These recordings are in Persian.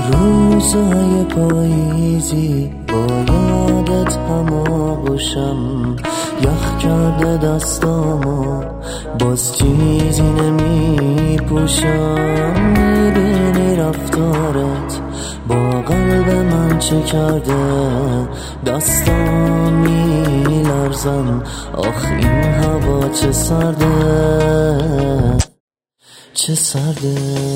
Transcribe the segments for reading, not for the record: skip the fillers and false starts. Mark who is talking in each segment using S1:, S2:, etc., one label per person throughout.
S1: روزای پاییزی با یادت هماغوشم، یخ کرده دستامو باز چیزی نمی پوشم. میبینی رفتارت با قلب من چه کرده، دستام میلرزن، آخ این هوا چه سرده، چه سرده.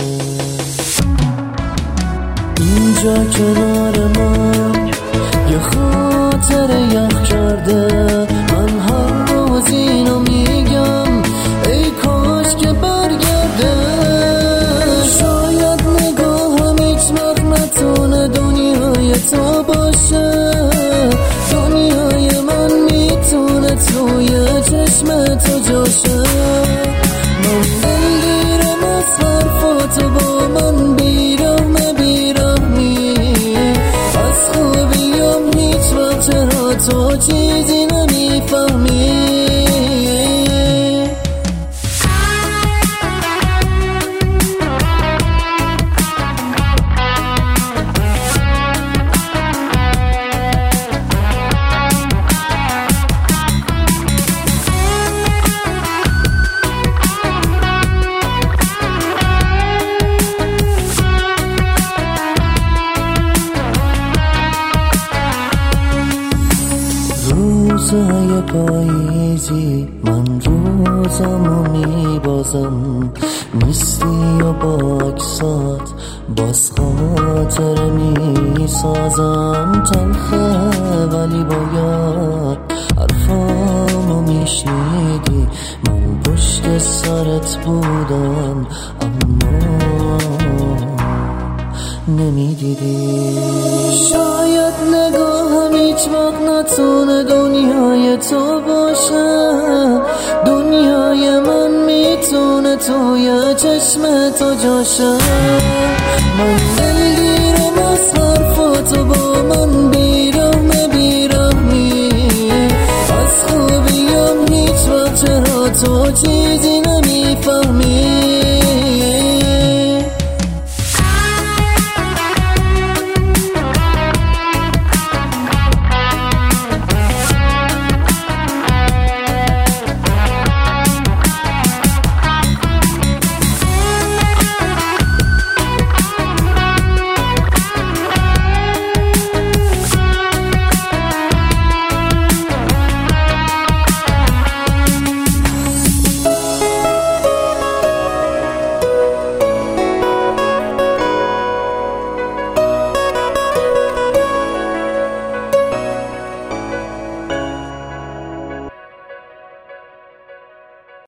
S1: اینجا کنار من یه خاطر یخ کرده، من هر روز اینو میگم ای کاش که برگرده. شاید نگاهم هیچ وقت نتونه دنیای تو باشه، دنیای من میتونه توی چشم تو جاشه. من دلگیرم از حرفاتو با من بیرم تو چیزی نمیفهمی. روزای پاییزی من روزمو میبازم، نیستی و با عکسات باز خاطر میسازم. تلخه ولی باید حرفامو میشنیدی، من پشت سرت بودم اما نمیدیدی. شاید نگاهم هیچ وقت نتونه دنیای تو باشه، دنیای من میتونه توی چشم تو جاشه. من